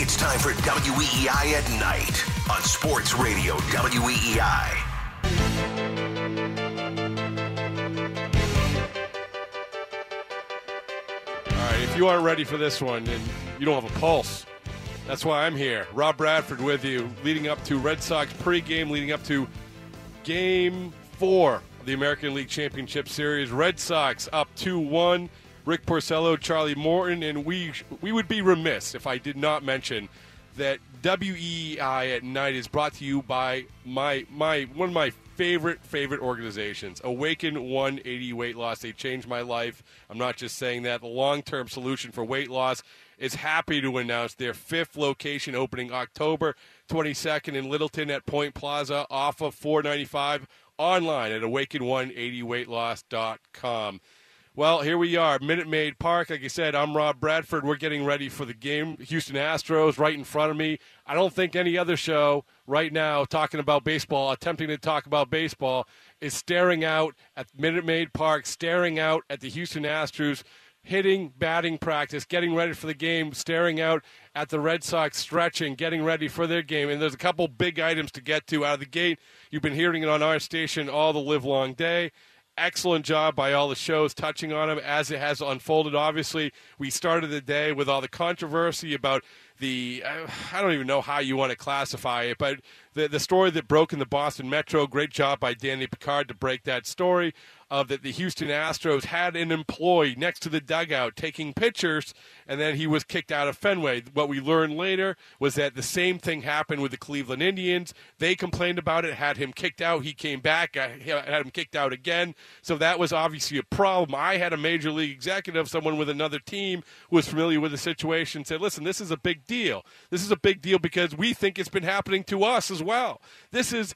It's time for WEEI at Night on Sports Radio WEEI. All right, if you aren't ready for this one, then you don't have a pulse. That's why I'm here. Rob Bradford with you, leading up to Red Sox pregame, leading up to Game 4 of the American League Championship Series. Red Sox up 2-1. Rick Porcello, Charlie Morton, and we would be remiss if I did not mention that WEEI at Night is brought to you by my one of my favorite organizations, Awaken 180 Weight Loss. They changed my life. I'm not just saying that. The long-term solution for weight loss is happy to announce their 5th location opening October 22nd in Littleton at Point Plaza off of 495, online at awaken180weightloss.com. Well, here we are, Minute Maid Park. Like I said, I'm Rob Bradford. We're getting ready for the game. Houston Astros right in front of me. I don't think any other show right now talking about baseball, attempting to talk about baseball, is staring out at Minute Maid Park, staring out at the Houston Astros, hitting, batting practice, getting ready for the game, staring out at the Red Sox stretching, getting ready for their game. And there's a couple big items to get to out of the gate. You've been hearing it on our station all the livelong day. Excellent job by all the shows touching on them as it has unfolded. Obviously, we started the day with all the controversy about the, I don't even know how you want to classify it, but the story that broke in the Boston Metro. Great job by Danny Picard to break that story of that the Houston Astros had an employee next to the dugout taking pictures, and then he was kicked out of Fenway. What we learned later was that the same thing happened with the Cleveland Indians. They complained about it, had him kicked out. He came back, had him kicked out again. So that was obviously a problem. I had a major league executive, someone with another team who was familiar with the situation, said, listen, this is a big deal. This is a big deal because we think it's been happening to us as well. This is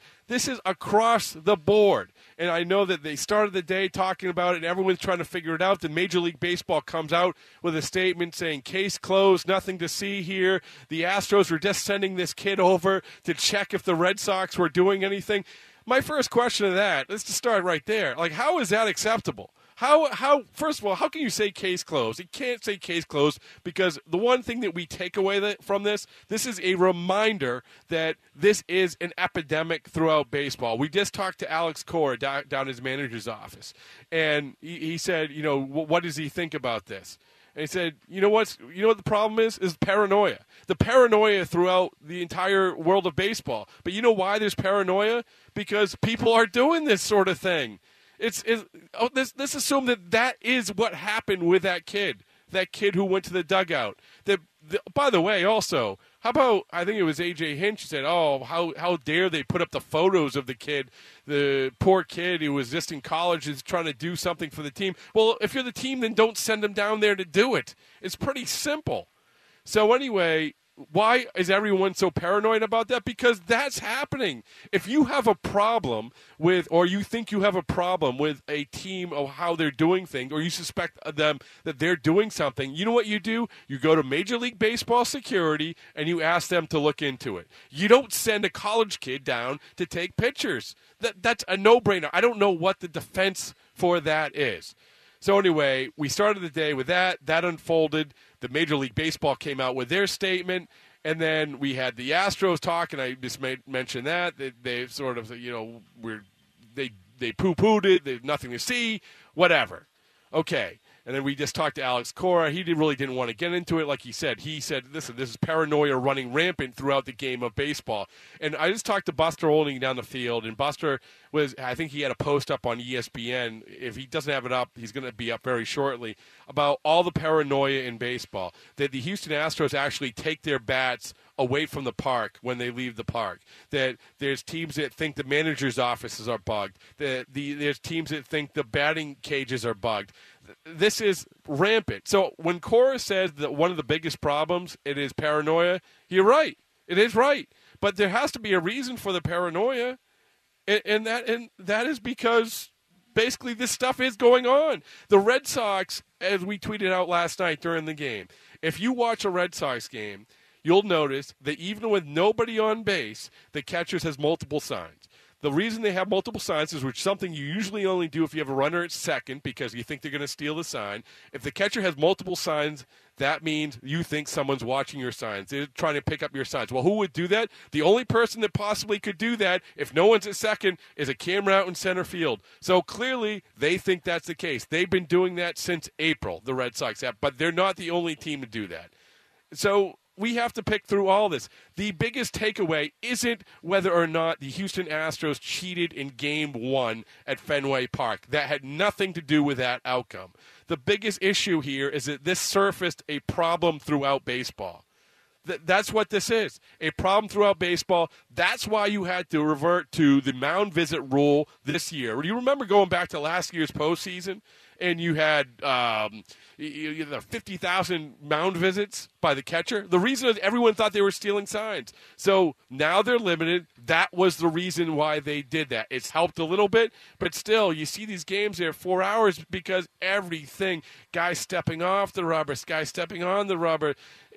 across the board. And I know that they started the day talking about it, and everyone's trying to figure it out. Then Major League Baseball comes out with a statement saying, case closed, nothing to see here. The Astros were just sending this kid over to check if the Red Sox were doing anything. My first question to that, let's just start right there. Like, how is that acceptable? How? First of all, how can you say case closed? You can't say case closed because the one thing that we take away from this is a reminder that this is an epidemic throughout baseball. We just talked to Alex Cora down his manager's office, and he said, you know, what does he think about this? And he said, you know what the problem is paranoia. The paranoia throughout the entire world of baseball. But you know why there's paranoia? Because people are doing this sort of thing. Let's assume that is what happened with that kid who went to the dugout. By the way, also, how about, I think it was A.J. Hinch said, oh, how dare they put up the photos of the kid, the poor kid who was just in college is trying to do something for the team. Well, if you're the team, then don't send him down there to do it. It's pretty simple. So anyway, why is everyone so paranoid about that? Because that's happening. If you have a problem with, or you think you have a problem with a team of how they're doing things, or you suspect them that they're doing something, you know what you do? You go to Major League Baseball security and you ask them to look into it. You don't send a college kid down to take pictures. That's a no-brainer. I don't know what the defense for that is. So anyway, we started the day with that. That unfolded. The Major League Baseball came out with their statement, and then we had the Astros talk, and I just mentioned that. They sort of, you know, they poo-pooed it. There's nothing to see, whatever. Okay. And then we just talked to Alex Cora. He really didn't want to get into it. Like he said, listen, this is paranoia running rampant throughout the game of baseball. And I just talked to Buster Olney down the field, and Buster I think he had a post up on ESPN. If he doesn't have it up, he's going to be up very shortly, about all the paranoia in baseball. That the Houston Astros actually take their bats away from the park when they leave the park. That there's teams that think the manager's offices are bugged. There's teams that think the batting cages are bugged. This is rampant. So when Cora says that one of the biggest problems, it is paranoia, you're right. It is right. But there has to be a reason for the paranoia, and that is because basically this stuff is going on. The Red Sox, as we tweeted out last night during the game, if you watch a Red Sox game, you'll notice that even with nobody on base, the catcher has multiple signs. The reason they have multiple signs is something you usually only do if you have a runner at second because you think they're going to steal the sign. If the catcher has multiple signs, that means you think someone's watching your signs. They're trying to pick up your signs. Well, who would do that? The only person that possibly could do that, if no one's at second, is a camera out in center field. So clearly, they think that's the case. They've been doing that since April, the Red Sox have, but they're not the only team to do that. So we have to pick through all this. The biggest takeaway isn't whether or not the Houston Astros cheated in Game 1 at Fenway Park. That had nothing to do with that outcome. The biggest issue here is that this surfaced a problem throughout baseball. That's what this is, a problem throughout baseball. That's why you had to revert to the mound visit rule this year. Do you remember going back to last year's postseason? And you had 50,000 mound visits by the catcher. The reason is everyone thought they were stealing signs. So now they're limited. That was the reason why they did that. It's helped a little bit, but still, you see these games there 4 hours because everything, guys stepping off the rubber, guys stepping on the rubber,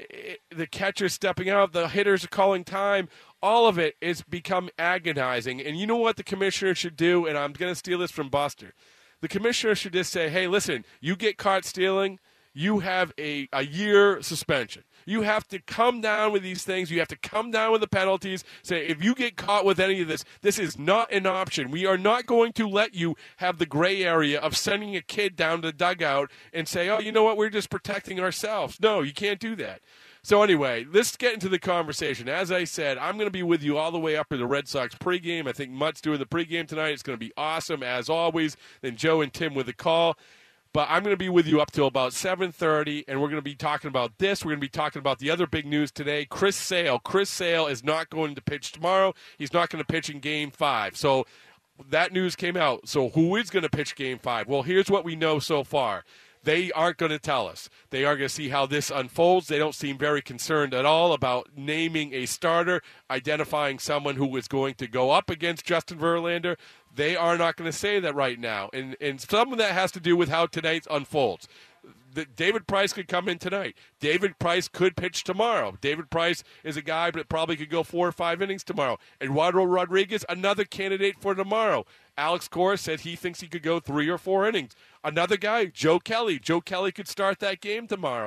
the catcher stepping out, the hitters are calling time. All of it is become agonizing. And you know what the commissioner should do? And I'm going to steal this from Buster. The commissioner should just say, hey, listen, you get caught stealing, you have a year suspension. You have to come down with these things. You have to come down with the penalties. Say, if you get caught with any of this, this is not an option. We are not going to let you have the gray area of sending a kid down to the dugout and say, oh, you know what, we're just protecting ourselves. No, you can't do that. So anyway, let's get into the conversation. As I said, I'm going to be with you all the way up to the Red Sox pregame. I think Mutt's doing the pregame tonight. It's going to be awesome, as always. Then Joe and Tim with the call. But I'm going to be with you up till about 7:30, and we're going to be talking about this. We're going to be talking about the other big news today. Chris Sale. Chris Sale is not going to pitch tomorrow. He's not going to pitch in Game 5. So that news came out. So who is going to pitch Game 5? Well, here's what we know so far. They aren't going to tell us. They are going to see how this unfolds. They don't seem very concerned at all about naming a starter, identifying someone who is going to go up against Justin Verlander. They are not going to say that right now. And some of that has to do with how tonight unfolds. David Price could come in tonight. David Price could pitch tomorrow. David Price is a guy that probably could go 4 or 5 innings tomorrow. Eduardo Rodriguez, another candidate for tomorrow. Alex Cora said he thinks he could go 3 or 4 innings. Another guy, Joe Kelly. Joe Kelly could start that game tomorrow.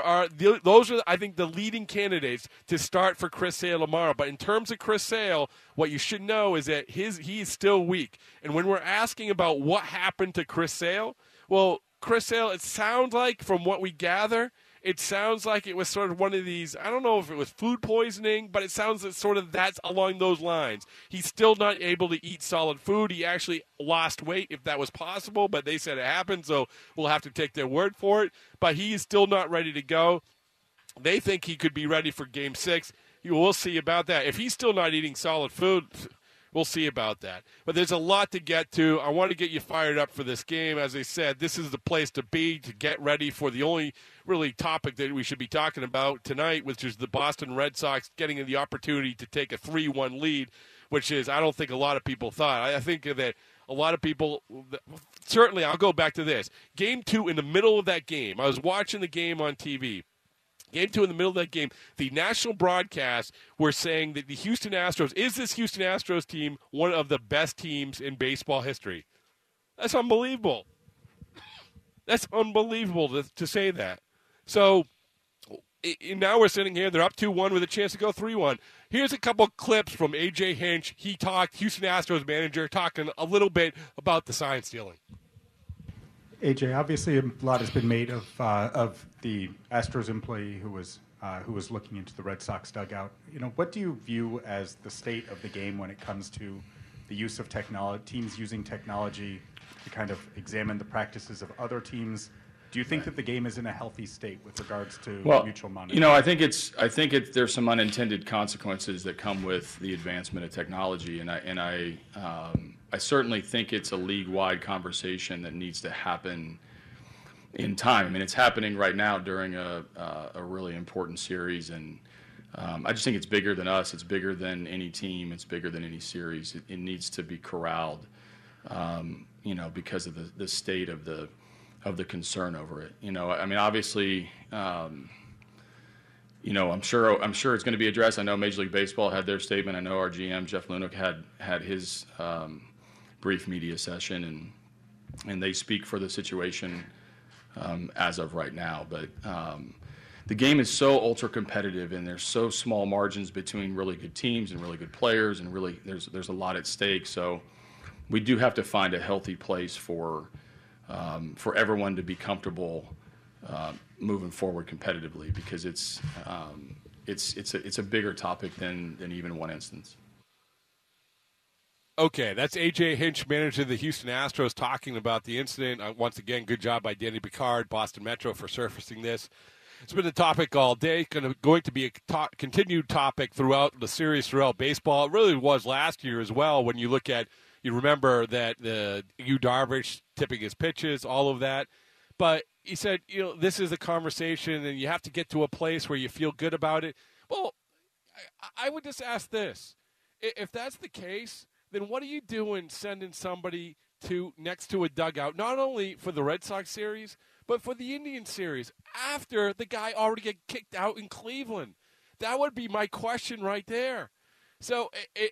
Those are, I think, the leading candidates to start for Chris Sale tomorrow. But in terms of Chris Sale, what you should know is that he is still weak. And when we're asking about what happened to Chris Sale, well, Chris Sale, it sounds like, from what we gather, it sounds like it was sort of one of these, I don't know if it was food poisoning, but it sounds that sort of that's along those lines. He's still not able to eat solid food. He actually lost weight, if that was possible, but they said it happened, so we'll have to take their word for it. But he is still not ready to go. They think he could be ready for Game 6. We'll see about that. If he's still not eating solid food, we'll see about that. But there's a lot to get to. I want to get you fired up for this game. As I said, this is the place to be to get ready for the only really topic that we should be talking about tonight, which is the Boston Red Sox getting the opportunity to take a 3-1 lead, which is, I don't think a lot of people thought. I think that a lot of people, certainly I'll go back to this. Game 2, in the middle of that game, I was watching the game on TV. Game 2, in the middle of that game, the national broadcast were saying that the Houston Astros, is this Houston Astros team one of the best teams in baseball history? That's unbelievable. That's unbelievable to say that. So now we're sitting here. They're up 2-1 with a chance to go 3-1. Here's a couple clips from A.J. Hinch. He talked, Houston Astros manager, talking a little bit about the sign stealing. AJ, obviously a lot has been made of the Astros employee who was looking into the Red Sox dugout. You know, what do you view as the state of the game when it comes to the use of technology, teams using technology to kind of examine the practices of other teams? Do you think that the game is in a healthy state with regards to mutual monitoring? You know, I think there's some unintended consequences that come with the advancement of technology, and I certainly think it's a league-wide conversation that needs to happen in time. I mean, it's happening right now during a really important series, and I just think it's bigger than us. It's bigger than any team. It's bigger than any series. It needs to be corralled, you know, because of the state of the concern over it. You know, I mean, obviously, you know, I'm sure it's going to be addressed. I know Major League Baseball had their statement. I know our GM Jeff Luhnow had his brief media session, and they speak for the situation as of right now. But the game is so ultra competitive, and there's so small margins between really good teams and really good players, and really there's a lot at stake. So we do have to find a healthy place for everyone to be comfortable moving forward competitively, because it's a bigger topic than even one instance. Okay, that's A.J. Hinch, manager of the Houston Astros, talking about the incident. Once again, good job by Danny Picard, Boston Metro, for surfacing this. It's been a topic all day, going to be a continued topic throughout the series, throughout baseball. It really was last year as well. When you look at, you remember that the Yu Darvish tipping his pitches, all of that. But he said, this is a conversation, and you have to get to a place where you feel good about it. Well, I would just ask this. If that's the case, then what are you doing sending somebody next to a dugout, not only for the Red Sox series, but for the Indian series, after the guy already got kicked out in Cleveland? That would be my question right there. So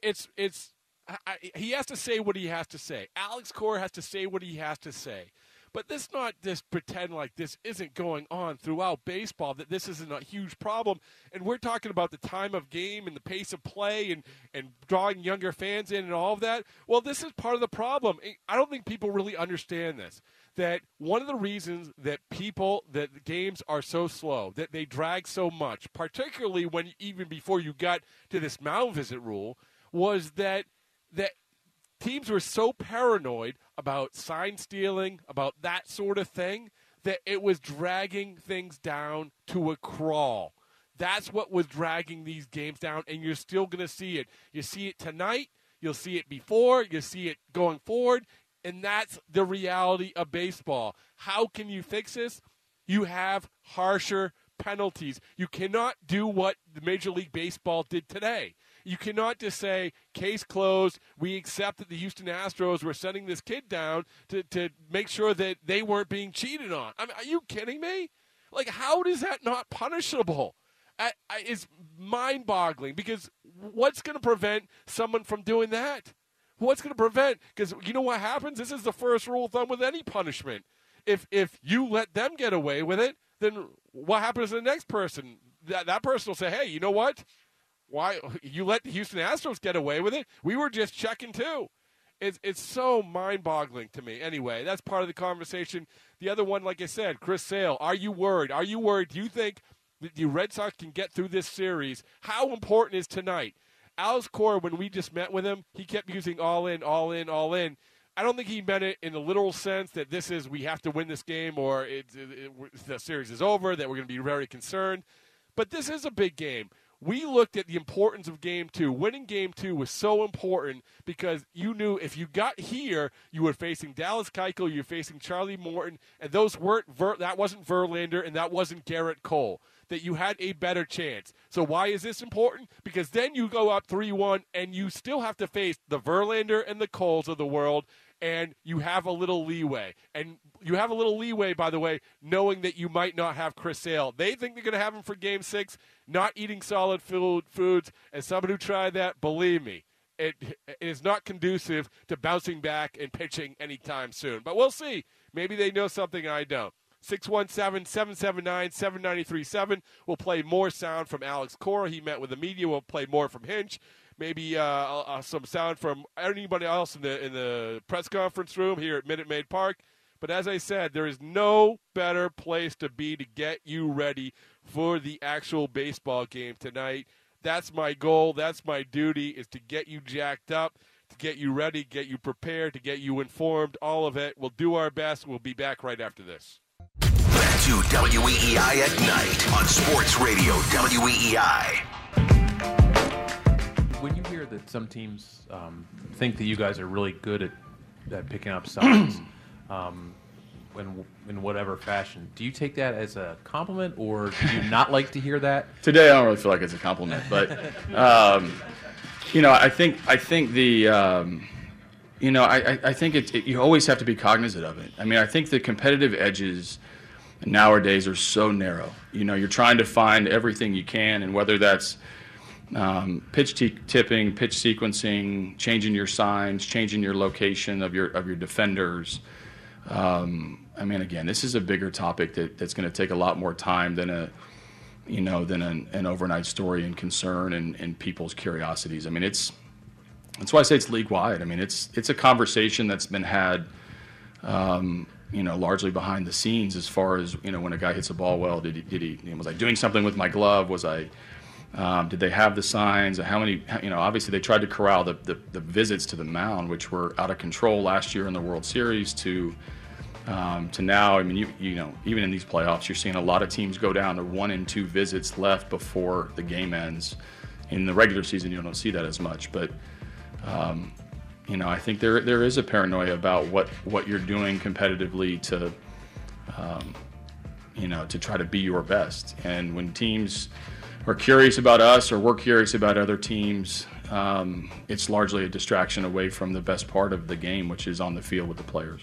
he has to say what he has to say. Alex Cora has to say what he has to say. But let's not just pretend like this isn't going on throughout baseball, that this isn't a huge problem. And we're talking about the time of game and the pace of play and drawing younger fans in and all of that. Well, this is part of the problem. I don't think people really understand this, that one of the reasons that the games are so slow, that they drag so much, particularly when even before you got to this mound visit rule, was that teams were so paranoid about sign stealing, about that sort of thing, that it was dragging things down to a crawl. That's what was dragging these games down, and you're still going to see it. You see it tonight, you'll see it before, you'll see it going forward, and that's the reality of baseball. How can you fix this? You have harsher penalties. You cannot do what the Major League Baseball did today. You cannot just say, case closed, we accept that the Houston Astros were sending this kid down to make sure that they weren't being cheated on. I mean, are you kidding me? Like, how is that not punishable? It's mind-boggling, because what's going to prevent someone from doing that? What's going to prevent? Because you know what happens? This is the first rule of thumb with any punishment. If you let them get away with it, then what happens to the next person? That person will say, hey, you know what? Why you let the Houston Astros get away with it? We were just checking too. It's so mind-boggling to me. Anyway, that's part of the conversation. The other one, like I said, Chris Sale. Are you worried? Are you worried? Do you think that the Red Sox can get through this series? How important is tonight? Alex Cora, when we just met with him, he kept using all in, all in, all in. I don't think he meant it in the literal sense that this is we have to win this game or the series is over, that we're going to be very concerned. But this is a big game. We looked at the importance of Game 2. Winning Game 2 was so important because you knew if you got here, you were facing Dallas Keuchel, you were facing Charlie Morton, and those weren't that wasn't Verlander and that wasn't Garrett Cole, that you had a better chance. So why is this important? Because then you go up 3-1, and you still have to face the Verlander and the Coles of the world, and you have a little leeway. And you have a little leeway, by the way, knowing that you might not have Chris Sale. They think they're going to have him for Game 6, not eating solid foods. As someone who tried that, believe me, it is not conducive to bouncing back and pitching anytime soon. But we'll see. Maybe they know something I don't. 617-779-7937. We'll play more sound from Alex Cora. He met with the media. We'll play more from Hinch. Maybe some sound from anybody else in the press conference room here at Minute Maid Park. But as I said, there is no better place to be to get you ready for the actual baseball game tonight. That's my goal. That's my duty, is to get you jacked up, to get you ready, get you prepared, to get you informed, all of it. We'll do our best. We'll be back right after this. Back to WEEI at night on Sports Radio WEEI. When you hear that some teams think that you guys are really good at picking up signs in whatever fashion, do you take that as a compliment, or do you not like to hear that? Today, I don't really feel like it's a compliment, but I think you always have to be cognizant of it. I mean, I think the competitive edges nowadays are so narrow. You're trying to find everything you can, and whether that's pitch tipping, pitch sequencing, changing your signs, changing your location of your defenders. Again, this is a bigger topic that's going to take a lot more time than than an overnight story and concern and people's curiosities. I mean, that's why I say it's league wide. I mean, it's a conversation that's been had, largely behind the scenes as far as, when a guy hits a ball well, was I doing something with my glove? Did they have the signs? How many, obviously they tried to corral the visits to the mound, which were out of control last year in the World Series to now. I mean, even in these playoffs, you're seeing a lot of teams go down to 1 and 2 visits left before the game ends. In the regular season, you don't see that as much, but I think there is a paranoia about what you're doing competitively to try to be your best. And when teams are curious about us or we're curious about other teams, it's largely a distraction away from the best part of the game, which is on the field with the players.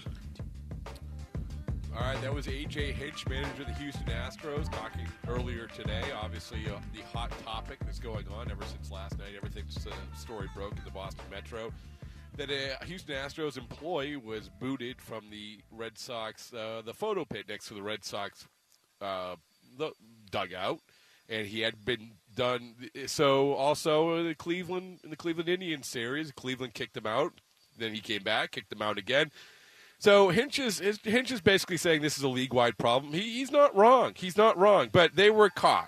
All right, that was A.J. Hinch, manager of the Houston Astros, talking earlier today. Obviously, the hot topic that's going on ever since last night, ever since the story broke in the Boston Metro, that a Houston Astros employee was booted from the Red Sox, the photo pit next to the Red Sox the dugout, and he had been done. So also in the Cleveland Indians series, Cleveland kicked him out. Then he came back, kicked him out again. So Hinch is basically saying this is a league-wide problem. He's not wrong. He's not wrong. But they were caught.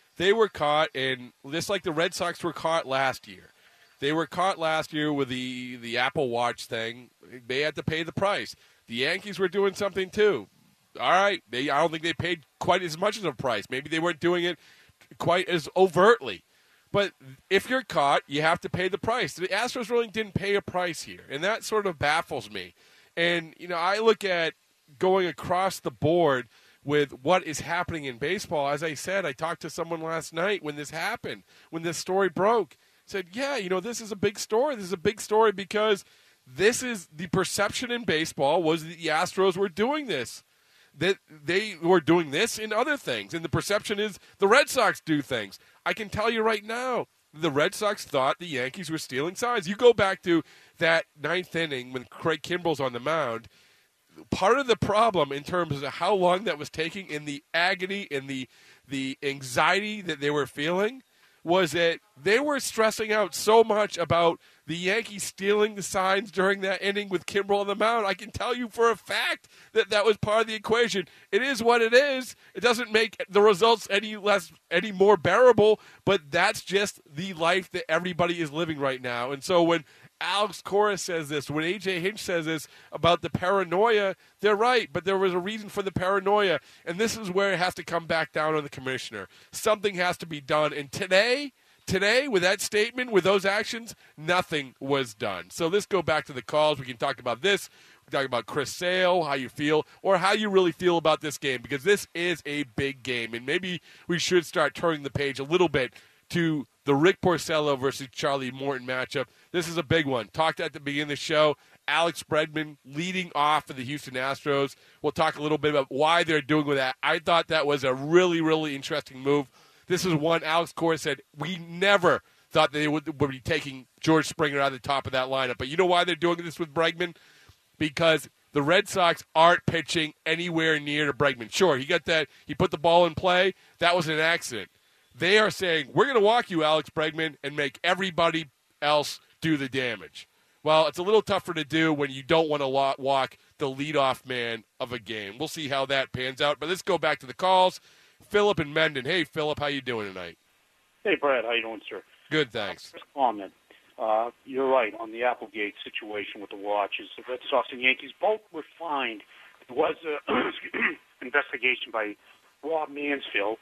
And just like the Red Sox were caught last year. They were caught last year with the Apple Watch thing. They had to pay the price. The Yankees were doing something too. All right. I don't think they paid quite as much as a price. Maybe they weren't doing it quite as overtly. But if you're caught, you have to pay the price. The Astros really didn't pay a price here, and that sort of baffles me. And, I look at going across the board with what is happening in baseball. As I said, I talked to someone last night when this happened, when this story broke. Said, yeah, this is a big story. This is a big story because this is the perception in baseball was that the Astros were doing this. That they were doing this in other things. And the perception is the Red Sox do things. I can tell you right now, the Red Sox thought the Yankees were stealing signs. You go back to that 9th inning when Craig Kimbrell's on the mound. Part of the problem in terms of how long that was taking and the agony and the anxiety that they were feeling was that they were stressing out so much about the Yankees stealing the signs during that inning with Kimbrell on the mound. I can tell you for a fact that was part of the equation. It is what it is. It doesn't make the results any more bearable, but that's just the life that everybody is living right now. And so when Alex Cora says this, when A.J. Hinch says this about the paranoia, they're right, but there was a reason for the paranoia, and this is where it has to come back down on the commissioner. Something has to be done, and today, with that statement, with those actions, nothing was done. So let's go back to the calls. We can talk about this. We can talk about Chris Sale, how you feel, or how you really feel about this game, because this is a big game, and maybe we should start turning the page a little bit to the Rick Porcello versus Charlie Morton matchup. This is a big one. Talked at the beginning of the show. Alex Bregman leading off for the Houston Astros. We'll talk a little bit about why they're doing with that. I thought that was a really, really interesting move. This is one Alex Cora said we never thought they would be taking George Springer out of the top of that lineup. But you know why they're doing this with Bregman? Because the Red Sox aren't pitching anywhere near to Bregman. Sure, he got that. He put the ball in play. That was an accident. They are saying, we're going to walk you, Alex Bregman, and make everybody else do the damage. Well, it's a little tougher to do when you don't want to walk the leadoff man of a game. We'll see how that pans out. But let's go back to the calls. Philip and Mendon. Hey, Philip, how you doing tonight? Hey, Brad. How you doing, sir? Good, thanks. First comment. You're right on the Applegate situation with the watches. The Red Sox and Yankees both were fined. There was an investigation by Rob Mansfield,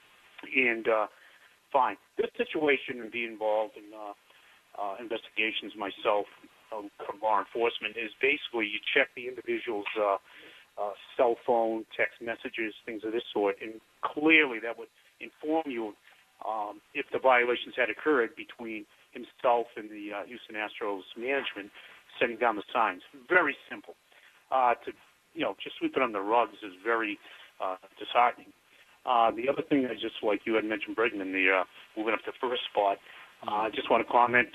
and fine. This situation and being involved in investigations myself from law enforcement is basically you check the individual's cell phone, text messages, things of this sort, and clearly that would inform you if the violations had occurred between himself and the Houston Astros management setting down the signs. Very simple. Just sweep it on the rugs is very disheartening. The other thing, just like you had mentioned, Bregman, moving up to first spot, I just want to comment,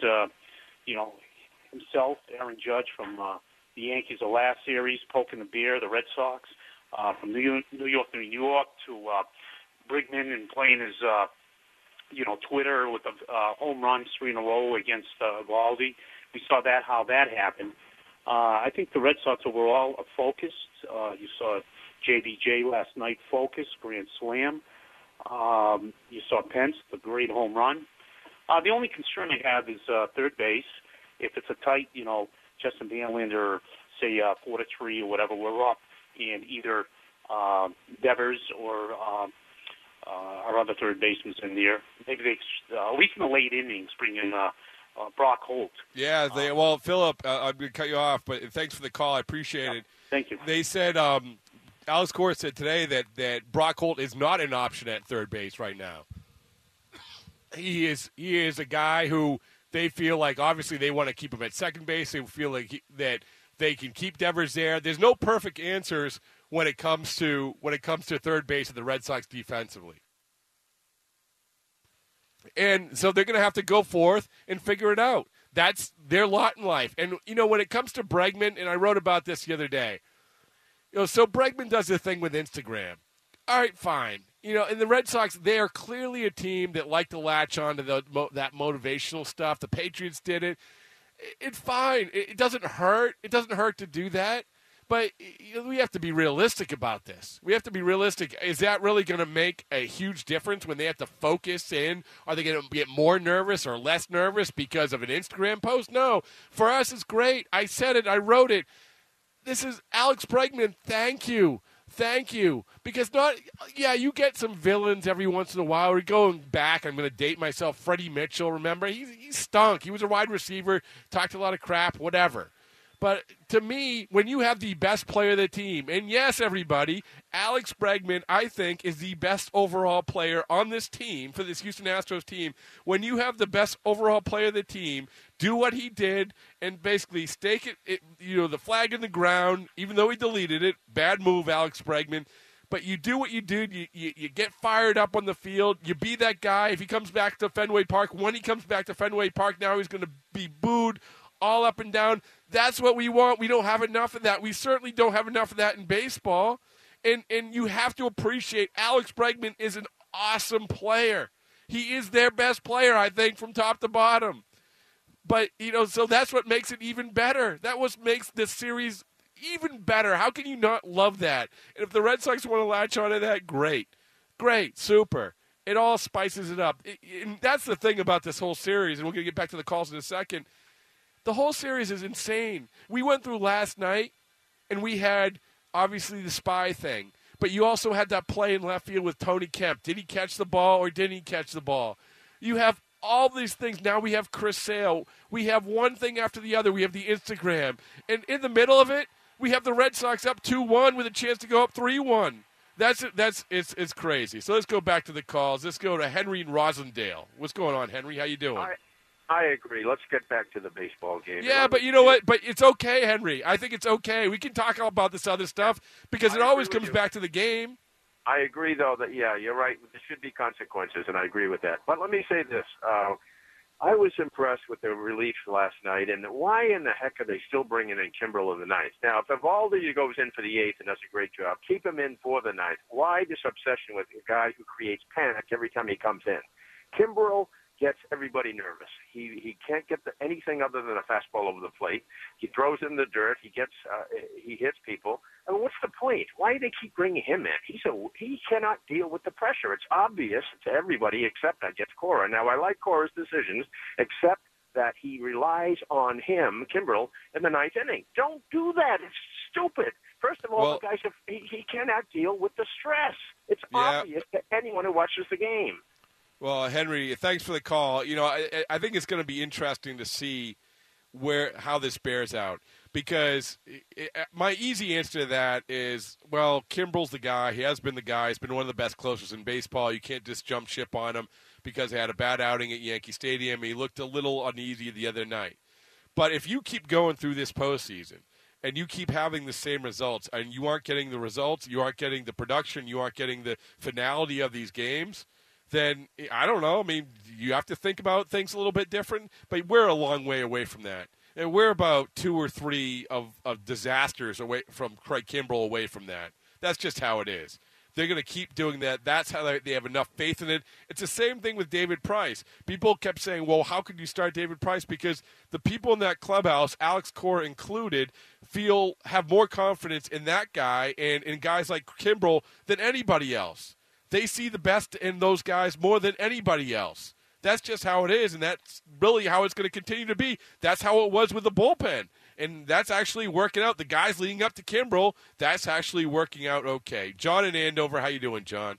himself, Aaron Judge from the Yankees, the last series, poking the bear, the Red Sox, from New York to Brigman and playing his, Twitter with the home runs 3 in a row against Valdi. We saw how that happened. I think the Red Sox overall are focused. You saw JBJ last night focus, grand slam. You saw Pence, the great home run. The only concern I have is third base. If it's a tight, Justin Verlander, say 4-3 or whatever, we're up, and either Devers or our other third baseman's in there. Maybe they, at least in the late innings, bring in Brock Holt. Yeah, well, Philip, I'm going to cut you off, but thanks for the call. I appreciate it. Thank you. They said, Alex Cora said today that Brock Holt is not an option at third base right now. He is a guy who they feel like obviously they want to keep him at second base. They feel like that they can keep Devers there. There's no perfect answers when it comes to third base of the Red Sox defensively. And so they're going to have to go forth and figure it out. That's their lot in life. And, when it comes to Bregman, and I wrote about this the other day, so Bregman does the thing with Instagram. All right, fine. And the Red Sox, they are clearly a team that like to latch on to that motivational stuff. The Patriots did it. It's fine. It doesn't hurt. It doesn't hurt to do that. But we have to be realistic about this. We have to be realistic. Is that really going to make a huge difference when they have to focus in? Are they going to get more nervous or less nervous because of an Instagram post? No. For us, it's great. I said it. I wrote it. This is Alex Bregman. Thank you. Thank you. Because you get some villains every once in a while. We're going back. I'm going to date myself. Freddie Mitchell, remember? He stunk. He was a wide receiver, talked a lot of crap, whatever. But to me, when you have the best player of the team, and yes, everybody, Alex Bregman, I think, is the best overall player on this team, for this Houston Astros team. When you have the best overall player of the team, do what he did and basically stake it, the flag in the ground, even though he deleted it. Bad move, Alex Bregman. But you do what you do. You get fired up on the field. You be that guy. If he comes back to Fenway Park, when he comes back to Fenway Park, now he's going to be booed all up and down. That's what we want. We don't have enough of that. We certainly don't have enough of that in baseball. And you have to appreciate Alex Bregman is an awesome player. He is their best player, I think, from top to bottom. But, so that's what makes it even better. That what makes this series even better. How can you not love that? And if the Red Sox want to latch on to that, great. Great. Super. It all spices it up. And that's the thing about this whole series, and we're going to get back to the calls in a second. The whole series is insane. We went through last night, and we had, obviously, the spy thing. But you also had that play in left field with Tony Kemp. Did he catch the ball or didn't he catch the ball? You have all these things. Now we have Chris Sale. We have one thing after the other. We have the Instagram. And in the middle of it, we have the Red Sox up 2-1 with a chance to go up 3-1. It's crazy. So let's go back to the calls. Let's go to Henry in Rosendale. What's going on, Henry? How you doing? I agree. Let's get back to the baseball game. Yeah, but you know what? But it's okay, Henry. I think it's okay. We can talk about this other stuff because it always comes back to the game. I agree, though, that, you're right. There should be consequences, and I agree with that. But let me say this. I was impressed with the relief last night, and why in the heck are they still bringing in Kimbrel in the ninth? Now, if Evaldi goes in for the eighth and does a great job, keep him in for the ninth. Why this obsession with a guy who creates panic every time he comes in? Kimbrel gets everybody nervous. He can't get anything other than a fastball over the plate. He throws in the dirt. He hits people. I mean, what's the point? Why do they keep bringing him in? He cannot deal with the pressure. It's obvious to everybody except, I guess, Cora. Now, I like Cora's decisions, except that he relies on him, Kimbrel, in the ninth inning. Don't do that. It's stupid. First of all, the guys he cannot deal with the stress. It's obvious to anyone who watches the game. Well, Henry, thanks for the call. I think it's going to be interesting to see how this bears out because my easy answer to that is, well, Kimbrel's the guy. He has been the guy. He's been one of the best closers in baseball. You can't just jump ship on him because he had a bad outing at Yankee Stadium. He looked a little uneasy the other night. But if you keep going through this postseason and you keep having the same results and you aren't getting the results, you aren't getting the production, you aren't getting the finality of these games, then I don't know. I mean, you have to think about things a little bit different, but we're a long way away from that. And we're about 2 or 3 of disasters away from Craig Kimbrel away from that. That's just how it is. They're going to keep doing that. That's how they have enough faith in it. It's the same thing with David Price. People kept saying, well, how could you start David Price? Because the people in that clubhouse, Alex Cora included, have more confidence in that guy and in guys like Kimbrel than anybody else. They see the best in those guys more than anybody else. That's just how it is, and that's really how it's going to continue to be. That's how it was with the bullpen, and that's actually working out. The guys leading up to Kimbrel, that's actually working out okay. John in Andover, how you doing, John?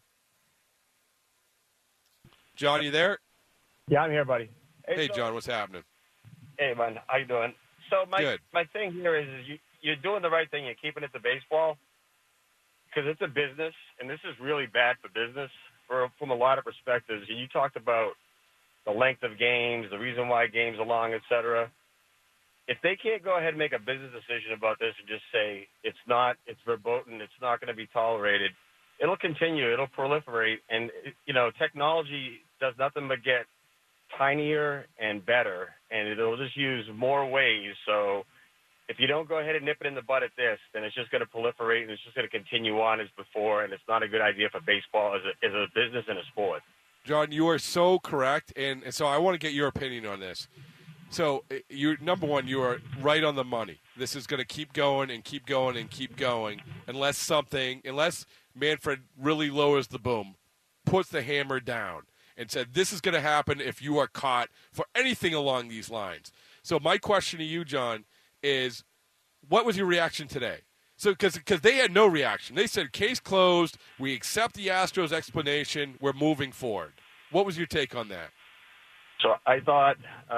John, you there? Yeah, I'm here, buddy. Hey, John, what's happening? Hey, man, how you doing? So my thing here is you're doing the right thing. You're keeping it to baseball because it's a business, and this is really bad for business from a lot of perspectives. You talked about the length of games, the reason why games are long, et cetera. If they can't go ahead and make a business decision about this and just say it's verboten, it's not going to be tolerated, it'll continue, it'll proliferate, and technology does nothing but get tinier and better, and it'll just use more ways. So if you don't go ahead and nip it in the bud at this, then it's just going to proliferate and it's just going to continue on as before, and it's not a good idea for baseball as a business and a sport. John, you are so correct, and so I want to get your opinion on this. So, number one, you are right on the money. This is going to keep going and keep going and keep going unless Manfred really lowers the boom, puts the hammer down, and said this is going to happen if you are caught for anything along these lines. So my question to you, John, is what was your reaction today? So because they had no reaction. They said, case closed, we accept the Astros explanation, we're moving forward. What was your take on that? So I thought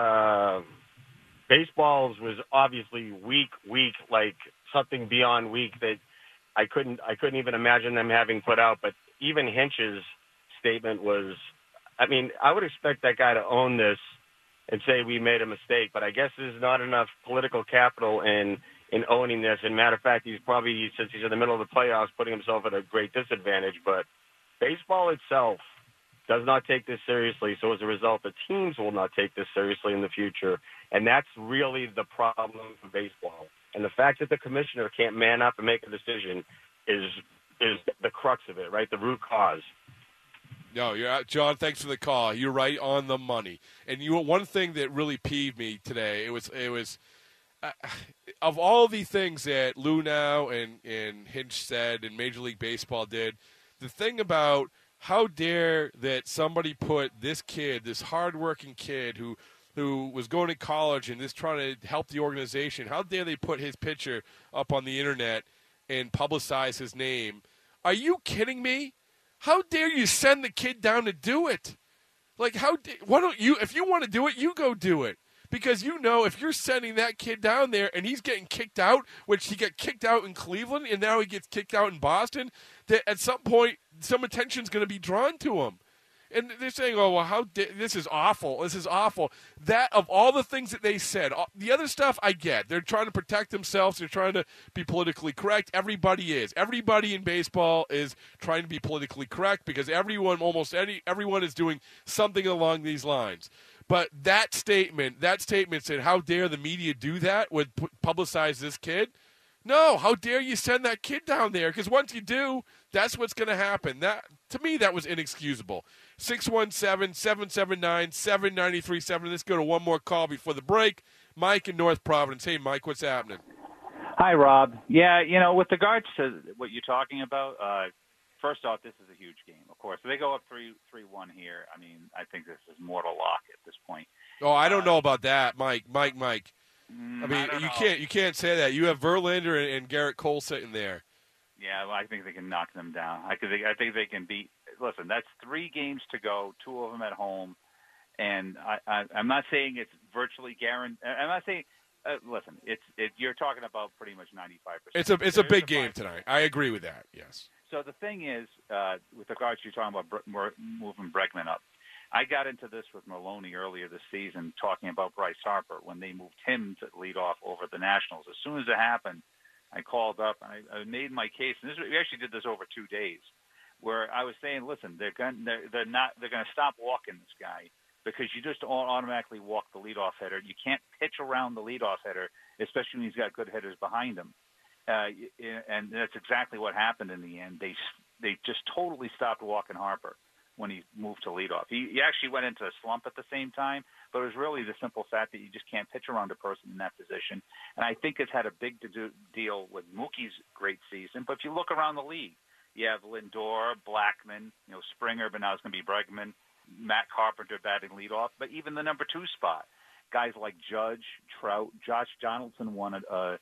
baseball was obviously weak, like something beyond weak that I couldn't even imagine them having put out. But even Hinch's statement was, I would expect that guy to own this and say we made a mistake. But I guess there's not enough political capital in owning this. And matter of fact, he's probably, since he's in the middle of the playoffs, putting himself at a great disadvantage. But baseball itself does not take this seriously. So as a result, the teams will not take this seriously in the future. And that's really the problem for baseball. And the fact that the commissioner can't man up and make a decision is the crux of it, right? The root cause. No, John, thanks for the call. You're right on the money. And one thing that really peeved me today, it was of all the things that Lou Now and Hinch said and Major League Baseball did, the thing about how dare that somebody put this kid, this hardworking kid who was going to college and just trying to help the organization, how dare they put his picture up on the internet and publicize his name? Are you kidding me? How dare you send the kid down to do it? Like, why don't you, if you want to do it, you go do it. Because if you're sending that kid down there and he's getting kicked out, which he got kicked out in Cleveland and now he gets kicked out in Boston, that at some point some attention's going to be drawn to him. And they're saying, oh, well, this is awful. This is awful. That, of all the things that they said, the other stuff I get. They're trying to protect themselves. They're trying to be politically correct. Everybody is. Everybody in baseball is trying to be politically correct because everyone is doing something along these lines. But that statement said, how dare the media do that, would publicize this kid? No, how dare you send that kid down there? Because once you do, that's what's going to happen. That, to me, that was inexcusable. 617-779-7937. Let's go to one more call before the break. Mike in North Providence. Hey, Mike, what's happening? Hi, Rob. Yeah, with regards to what you're talking about, first off, this is a huge game, of course. If they go up 3-1 here, I think this is mortal lock at this point. Oh, I don't know about that, Mike. You can't say that. You have Verlander and Garrett Cole sitting there. Yeah, well, I think they can knock them down. I think they can beat. Listen, that's 3 games to go, 2 of them at home, and I'm not saying it's virtually guaranteed. I'm not saying. Listen, you're talking about pretty much 95%. It's a big game tonight. I agree with that. Yes. So the thing is, with regards to you talking about moving Bregman up, I got into this with Maloney earlier this season talking about Bryce Harper when they moved him to lead off over the Nationals. As soon as it happened, I called up and I made my case. And we actually did this over 2 days, where I was saying, listen, they're going to stop walking this guy because you just automatically walk the leadoff hitter. You can't pitch around the leadoff hitter, especially when he's got good hitters behind him. And that's exactly what happened in the end. they just totally stopped walking Harper when he moved to leadoff. He actually went into a slump at the same time, but it was really the simple fact that you just can't pitch around a person in that position. And I think it's had a big deal with Mookie's great season. But if you look around the league, you have Lindor, Blackmon, Springer, but now it's going to be Bregman, Matt Carpenter batting leadoff. But even the number 2 spot, guys like Judge, Trout, Josh Donaldson won an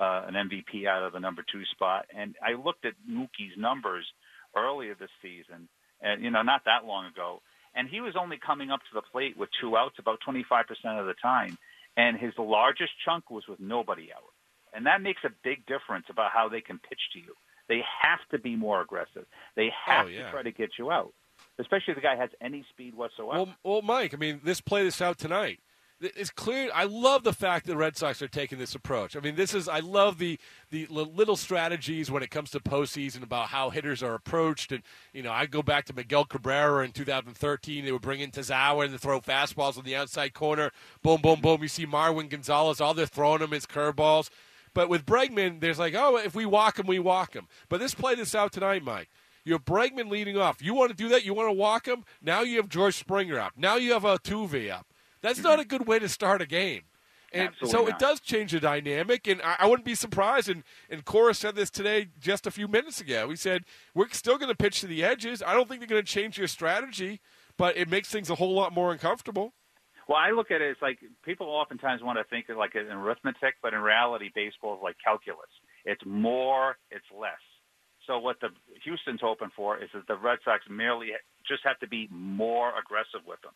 MVP out of the number 2 spot. And I looked at Mookie's numbers earlier this season, and not that long ago, and he was only coming up to the plate with 2 outs about 25% of the time, and his largest chunk was with nobody out. And that makes a big difference about how they can pitch to you. They have to be more aggressive. They have to try to get you out, especially if the guy has any speed whatsoever. Well, Mike, I mean, play this out tonight. It's clear. I love the fact that the Red Sox are taking this approach. I mean, I love the little strategies when it comes to postseason about how hitters are approached. And, I go back to Miguel Cabrera in 2013. They would bring in Tazawa and throw fastballs on the outside corner. Boom, boom, boom. You see Marwin Gonzalez. All they're throwing him is curveballs. But with Bregman, there's like, if we walk him, we walk him. But let's play this out tonight, Mike. You have Bregman leading off. You want to do that? You want to walk him? Now you have George Springer up. Now you have Altuve up. That's not a good way to start a game. And so it does change the dynamic, and I wouldn't be surprised. And Cora said this today just a few minutes ago. He said, we're still going to pitch to the edges. I don't think they're going to change your strategy, but it makes things a whole lot more uncomfortable. Well, I look at it as like people oftentimes want to think of like an arithmetic, but in reality, baseball is like calculus. It's more, it's less. So what the Houston's hoping for is that the Red Sox merely just have to be more aggressive with them.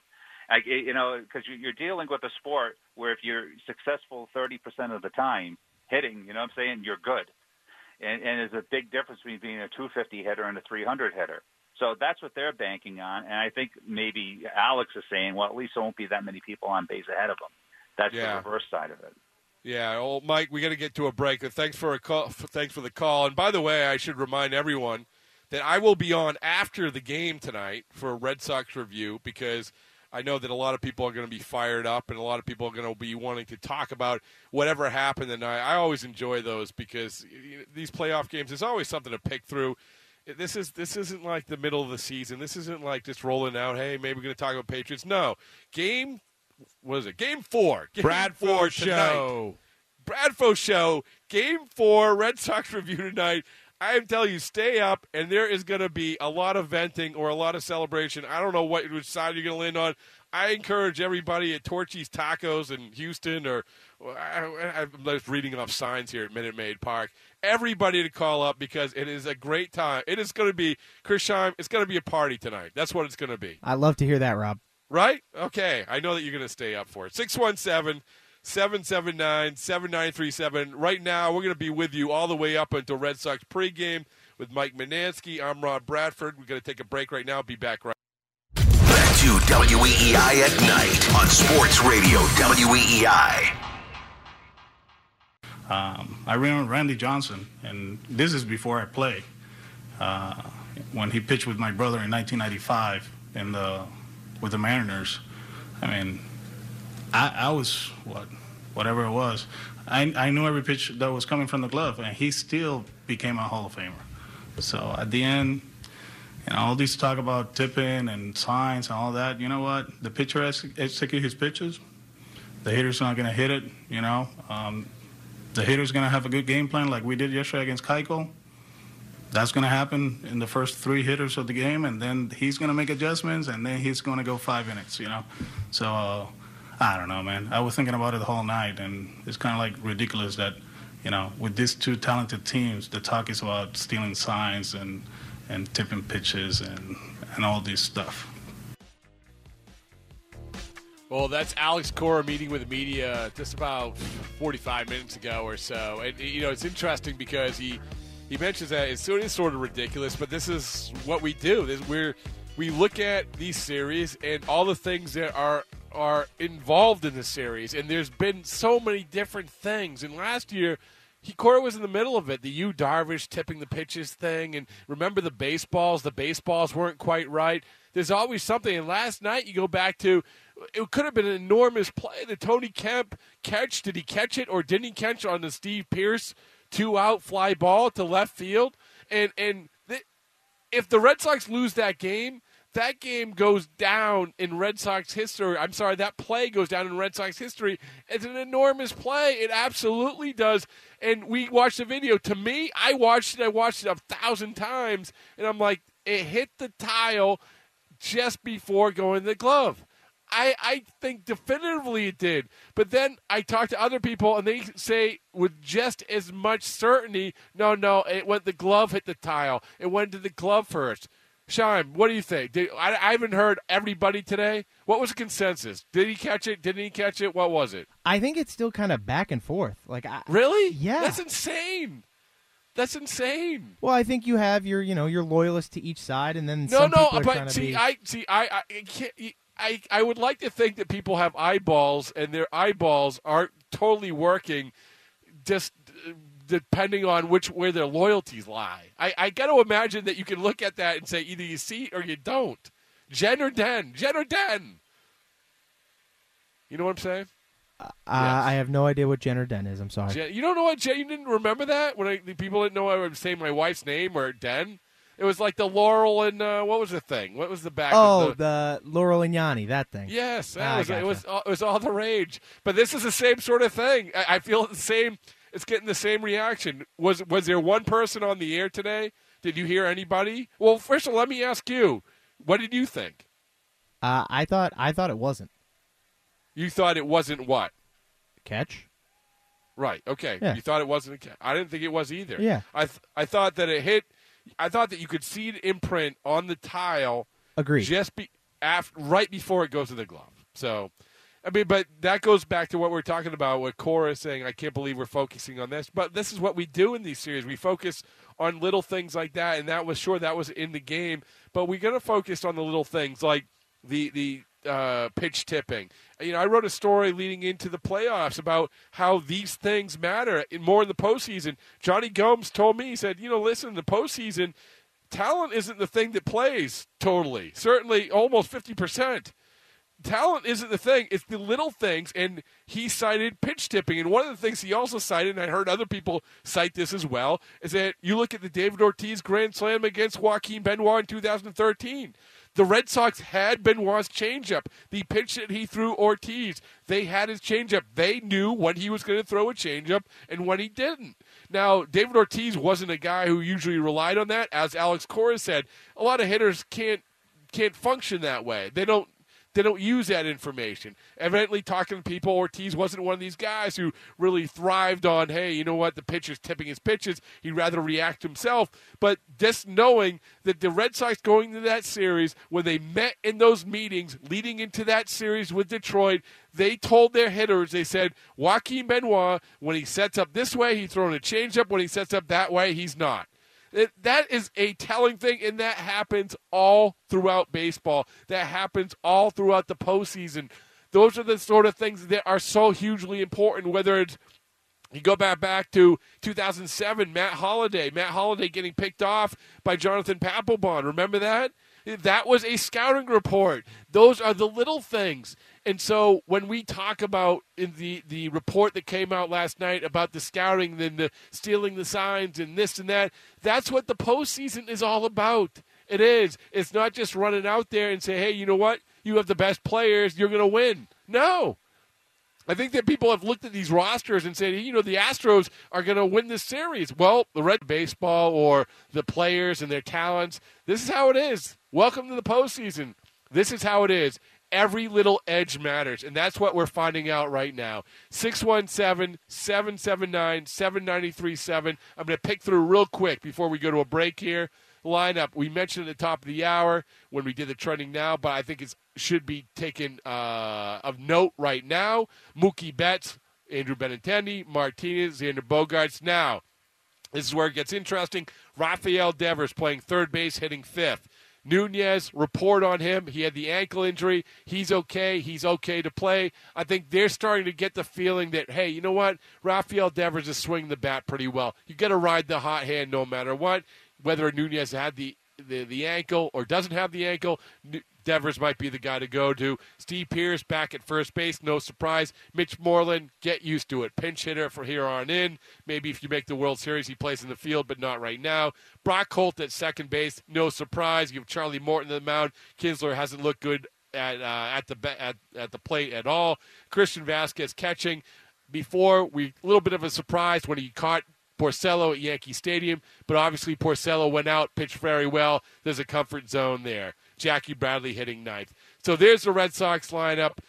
Because you're dealing with a sport where if you're successful 30% of the time hitting, you're good. And there's a big difference between being a 250 hitter and a 300 hitter. So that's what they're banking on. And I think maybe Alex is saying, well, at least there won't be that many people on base ahead of them. That's the reverse side of it. Yeah, well, Mike, we got to get to a break. Thanks for the call. And by the way, I should remind everyone that I will be on after the game tonight for a Red Sox review because I know that a lot of people are going to be fired up and a lot of people are going to be wanting to talk about whatever happened tonight. I always enjoy those because these playoff games, there's always something to pick through. This isn't like the middle of the season. This isn't like just rolling out, hey, maybe we're going to talk about Patriots. No. Game 4. Bradfo Show. Bradfo Show. Game 4, Red Sox review tonight. I am telling you, stay up, and there is going to be a lot of venting or a lot of celebration. I don't know which side you're going to land on. I encourage everybody at Torchy's Tacos in Houston, or I'm just reading off signs here at Minute Maid Park, everybody to call up because it is a great time. It is going to be, Chris Scheim, it's going to be a party tonight. That's what it's going to be. I love to hear that, Rob. Right? Okay. I know that you're going to stay up for it. 617-779-7937. Right now, we're going to be with you all the way up until Red Sox pregame with Mike Manansky. I'm Rob Bradford. We're going to take a break right now. Be back right. Back to WEEI at night on Sports Radio WEEI. I remember Randy Johnson, and this is before I played, when he pitched with my brother in 1995 with the Mariners. I mean, I was, whatever it was, I knew every pitch that was coming from the glove, and he still became a Hall of Famer. So at the end, all this talk about tipping and signs and all that, you know what? The pitcher executes his pitches. The hitter's not going to hit it, The hitter's going to have a good game plan like we did yesterday against Keuchel. That's going to happen in the first 3 hitters of the game, and then he's going to make adjustments, and then he's going to go 5 innings, So I don't know, man. I was thinking about it the whole night, and it's kind of like ridiculous that, with these 2 talented teams, the talk is about stealing signs and tipping pitches and all this stuff. Well, that's Alex Cora meeting with the media just about 45 minutes ago or so. And, it's interesting because he mentions that it's sort of ridiculous, but this is what we do. We look at these series and all the things that are involved in the series, and there's been so many different things. And last year, Cora was in the middle of it, the Yu Darvish tipping the pitches thing, and remember the baseballs weren't quite right. There's always something, and last night you go back to, it could have been an enormous play. The Tony Kemp catch, did he catch it or didn't he catch on the Steve Pearce 2-out fly ball to left field? And if the Red Sox lose that game goes down in Red Sox history. I'm sorry, that play goes down in Red Sox history. It's an enormous play. It absolutely does. And we watched the video. To me, I watched it 1,000 times, and I'm like, it hit the tile just before going to the glove. I think definitively it did. But then I talked to other people, and they say with just as much certainty, no, the glove hit the tile. It went to the glove first. Sean, what do you think? I haven't heard everybody today. What was the consensus? Did he catch it? Didn't he catch it? What was it? I think it's still kind of back and forth. Really? Yeah. That's insane. That's insane. Well, I think you have your loyalists to each side, and then some people are trying to be... I would like to think that people have eyeballs, and their eyeballs aren't totally working just depending on where their loyalties lie. I got to imagine that you can look at that and say either you see it or you don't. Jen or Den. You know what I'm saying? Yes. I have no idea what Jen or Den is. I'm sorry. You don't know what Jen? You didn't remember that? When people didn't know I would say my wife's name or Den? It was like the Laurel and what was the thing? What was the back? The Laurel and Yanni, that thing. Yes, it was all the rage. But this is the same sort of thing. I feel the same. It's getting the same reaction. Was there one person on the air today? Did you hear anybody? Well, first of all, let me ask you. What did you think? I thought it wasn't. You thought it wasn't what? Catch. Right. Okay. Yeah. You thought it wasn't a catch. I didn't think it was either. Yeah. I thought that it hit. I thought that you could see the imprint on the tile. Agreed. Just right before it goes to the glove. So, I mean, but that goes back to what we're talking about. What Cora is saying. I can't believe we're focusing on this, but this is what we do in these series. We focus on little things like that, and that was in the game. But we're going to focus on the little things like the pitch tipping. I wrote a story leading into the playoffs about how these things matter more in the postseason. Johnny Gomes told me, he said, listen, in the postseason, talent isn't the thing that plays totally. Certainly almost 50%. Talent isn't the thing. It's the little things, and he cited pitch tipping. And one of the things he also cited, and I heard other people cite this as well, is that you look at the David Ortiz Grand Slam against Joaquin Benoit in 2013. The Red Sox had Benoit's changeup. The pitch that he threw Ortiz, they had his changeup. They knew when he was going to throw a changeup and when he didn't. Now, David Ortiz wasn't a guy who usually relied on that. As Alex Cora said, a lot of hitters can't function that way. They don't use that information. Evidently, talking to people, Ortiz wasn't one of these guys who really thrived on, hey, you know what, the pitcher's tipping his pitches. He'd rather react himself. But just knowing that the Red Sox going to that series, when they met in those meetings leading into that series with Detroit, they told their hitters, they said, Joaquin Benoit, when he sets up this way, he's throwing a changeup. When he sets up that way, he's not. That is a telling thing, and that happens all throughout baseball. That happens all throughout the postseason. Those are the sort of things that are so hugely important, whether it's you go back to 2007, Matt Holliday getting picked off by Jonathan Papelbon. Remember that? That was a scouting report. Those are the little things. And so when we talk about in the report that came out last night about the scouting and the stealing the signs and this and that, that's what the postseason is all about. It is. It's not just running out there and say, hey, you know what? You have the best players. You're going to win. No. I think that people have looked at these rosters and said, the Astros are going to win this series. Well, the Red Baseball or the players and their talents, this is how it is. Welcome to the postseason. This is how it is. Every little edge matters, and that's what we're finding out right now. 617-779-7937. I'm going to pick through real quick before we go to a break here. Lineup, we mentioned at the top of the hour when we did the trending now, but I think it should be taken of note right now. Mookie Betts, Andrew Benintendi, Martinez, Xander Bogaerts. Now, this is where it gets interesting. Rafael Devers playing third base, hitting fifth. Nunez, report on him. He had the ankle injury. He's okay. He's okay to play. I think they're starting to get the feeling that, hey, you know what? Rafael Devers is swinging the bat pretty well. You got to ride the hot hand no matter what. Whether Nunez had the the ankle or doesn't have the ankle, Devers might be the guy to go to. Steve Pearce back at first base, no surprise. Mitch Moreland, get used to it. Pinch hitter for here on in. Maybe if you make the World Series, he plays in the field, but not right now. Brock Holt at second base, no surprise. You have Charlie Morton on the mound. Kinsler hasn't looked good at the plate at all. Christian Vasquez catching. Before, a little bit of a surprise when he caught Porcello at Yankee Stadium, but obviously Porcello went out, pitched very well. There's a comfort zone there. Jackie Bradley hitting ninth. So there's the Red Sox lineup,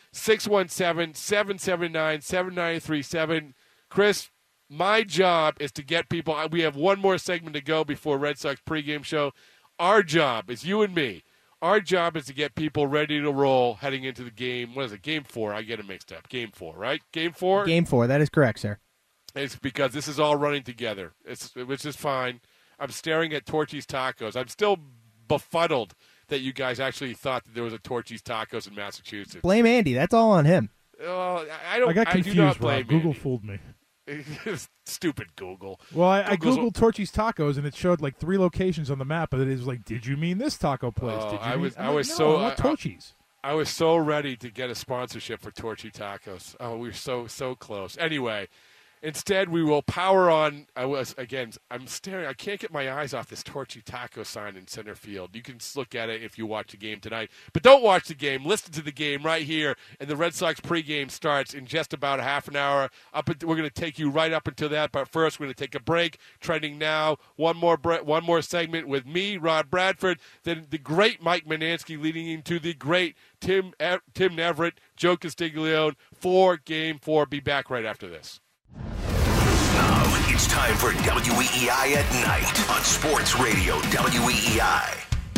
617-779-7937. Chris, my job is to get people – we have one more segment to go before Red Sox pregame show. Our job is you and me. Our job is to get people ready to roll heading into the game. What is it, Game 4? I get it mixed up. Game 4, right? Game 4? Game 4, that is correct, sir. It's because this is all running together, which is fine. I'm staring at Torchy's Tacos. I'm still befuddled that you guys actually thought that there was a Torchy's Tacos in Massachusetts. Blame Andy. That's all on him. I got confused, do not blame Rob. Google Andy. fooled me. Stupid Google. Well, I Googled Torchy's Tacos, and it showed like 3 locations on the map, and it was like, did you mean this taco place? Did you I mean? was Torchy's. I was so ready to get a sponsorship for Torchy Tacos. Oh, we were so close. Anyway, instead we will power on. I'm staring. I can't get my eyes off this Torchy Taco sign in center field. You can look at it if you watch the game tonight. But don't watch the game. Listen to the game right here. And the Red Sox pregame starts in just about a half an hour. We're going to take you right up until that. But first, we're going to take a break. Trending now. One more segment with me, Rob Bradford. Then the great Mike Manansky leading into the great Tim Neverett, Joe Castiglione for Game 4. Be back right after this. Now it's time for WEEI at Night on Sports Radio WEEI.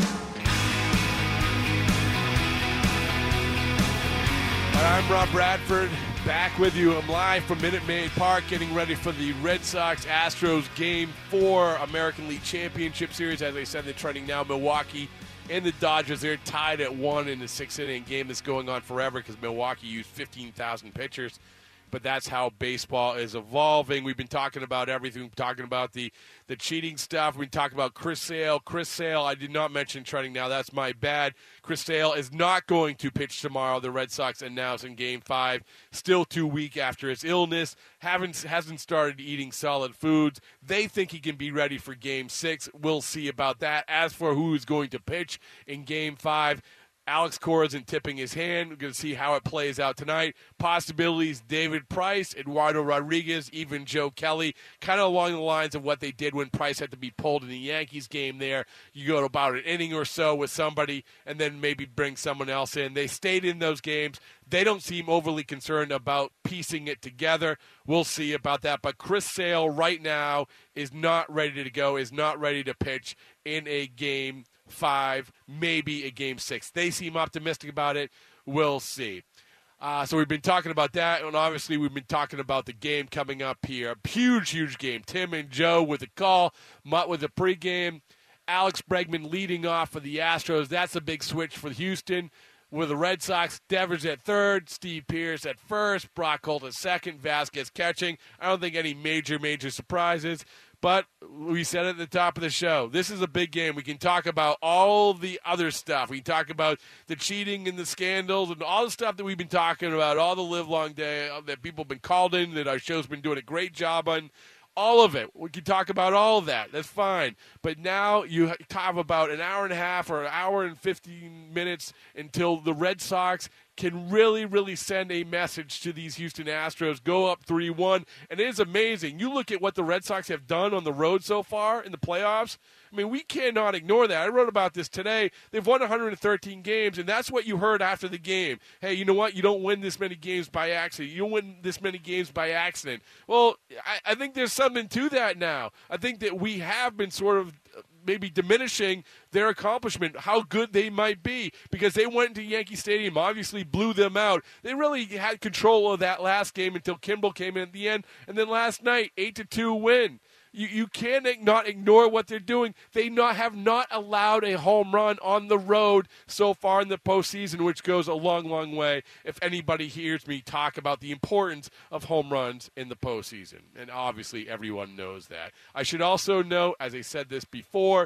I'm Rob Bradford, back with you. I'm live from Minute Maid Park, getting ready for the Red Sox-Astros Game 4 American League Championship Series. As I said, they're trending now. Milwaukee and the Dodgers, they're tied at 1 in the 6-inning game that's going on forever because Milwaukee used 15,000 pitchers. But that's how baseball is evolving. We've been talking about everything. We've been talking about the cheating stuff. We've been talking about Chris Sale. Chris Sale, I did not mention trending now. That's my bad. Chris Sale is not going to pitch tomorrow. The Red Sox announced in Game 5. Still 2 weeks after his illness. Hasn't started eating solid foods. They think he can be ready for Game 6. We'll see about that. As for who is going to pitch in Game 5, Alex Cora isn't tipping his hand. We're going to see how it plays out tonight. Possibilities, David Price, Eduardo Rodriguez, even Joe Kelly, kind of along the lines of what they did when Price had to be pulled in the Yankees game there. You go to about an inning or so with somebody and then maybe bring someone else in. They stayed in those games. They don't seem overly concerned about piecing it together. We'll see about that. But Chris Sale right now is not ready to go, is not ready to pitch in a Game 5, maybe a Game 6. They seem optimistic about it. We'll see. So we've been talking about that, and obviously we've been talking about the game coming up here. Huge game. Tim and Joe with the call, Mutt with the pregame, Alex Bregman leading off for the Astros. That's a big switch for Houston. With the Red Sox, Devers at third, Steve Pearce at first, Brock Holt at second, Vasquez catching. I don't think any major surprises. But we said at the top of the show, this is a big game. We can talk about all the other stuff. We can talk about the cheating and the scandals and all the stuff that we've been talking about all the livelong day that people have been called in, that our show's been doing a great job on. All of it. We can talk about all of that. That's fine. But now you have about an hour and a half or an hour and 15 minutes until the Red Sox can really send a message to these Houston Astros, go up 3-1. And it is amazing. You look at what the Red Sox have done on the road so far in the playoffs. I mean, we cannot ignore that. I wrote about this today. They've won 113 games, and that's what you heard after the game. Hey, you know what? You don't win this many games by accident. You don't win this many games by accident. Well, I think there's something to that now. I think that we have been sort of maybe diminishing their accomplishment, how good they might be, because they went into Yankee Stadium, obviously blew them out. They really had control of that last game until Kimbrel came in at the end, and then last night, 8-2 win. You cannot ignore what they're doing. They have not allowed a home run on the road so far in the postseason, which goes a long way if anybody hears me talk about the importance of home runs in the postseason. And obviously everyone knows that. I should also note, as I said this before,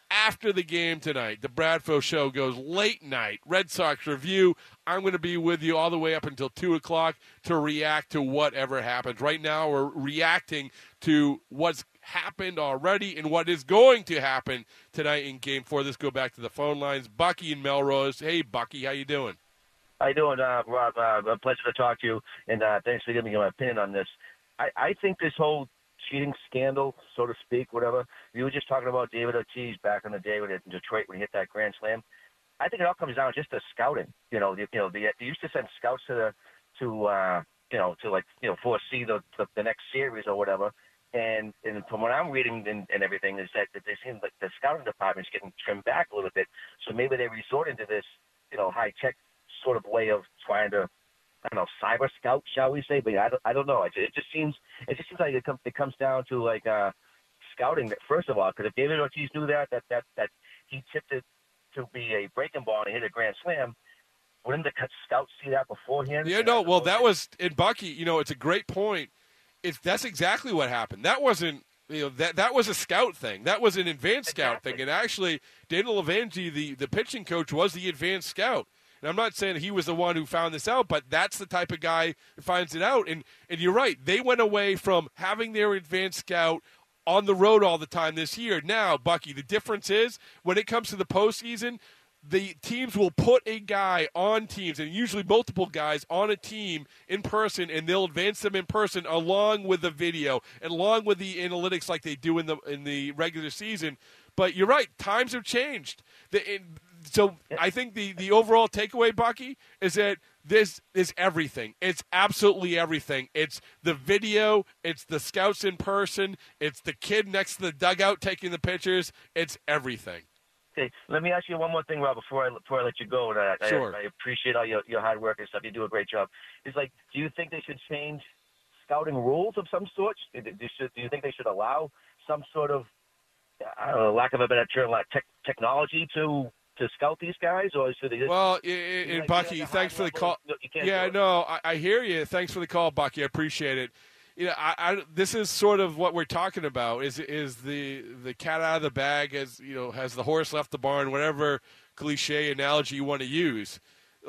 after the game tonight, the Bradfield Show goes late night, Red Sox review. I'm going to be with you all the way up until 2 o'clock to react to whatever happens. Right now, we're reacting to what's happened already and what is going to happen tonight in Game 4. Let's go back to the phone lines. Bucky in Melrose. Hey, Bucky, how you doing? How you doing, Rob? A pleasure to talk to you, and thanks for giving me my opinion on this. I think this whole cheating scandal, so to speak, whatever, you were just talking about David Ortiz back in the day in Detroit when he hit that grand slam. I think it all comes down just to scouting. They used to send scouts to foresee the next series or whatever. And from what I'm reading and everything is that they seem like the scouting department's getting trimmed back a little bit. So maybe they resort into this, high tech sort of way of trying to, cyber scout, shall we say? But I don't know. It just seems like it comes down to like scouting. First of all, because if David Ortiz knew that he tipped it to be a breaking ball and hit a grand slam, wouldn't the scouts see that beforehand? Yeah, no. Well, that was in Bucky. It's a great point. That's exactly what happened. That wasn't, that was a scout thing. That was an advanced scout thing. And actually, Daniel Levangie, the pitching coach, was the advanced scout. And I'm not saying that he was the one who found this out, but that's the type of guy who finds it out. And you're right. They went away from having their advanced scout on the road all the time this year. Now, Bucky, the difference is when it comes to the postseason, the teams will put a guy on teams, and usually multiple guys on a team in person, and they'll advance them in person along with the video and along with the analytics like they do in the regular season. But you're right, times have changed. So I think the overall takeaway, Bucky, is that this is everything. It's absolutely everything. It's the video. It's the scouts in person. It's the kid next to the dugout taking the pictures. It's everything. Okay, let me ask you one more thing, Rob, before I let you go. And Sure. I appreciate all your hard work and stuff. You do a great job. It's like, do you think they should change scouting rules of some sort? Do you think they should allow some sort of, I don't know, lack of a better term, like technology to scout these guys, or should they just? Well, Bucky, thanks for the call. Yeah, no, I hear you. Thanks for the call, Bucky. I appreciate it. This is sort of what we're talking about. Is the cat out of the bag? Has the horse left the barn? Whatever cliche analogy you want to use.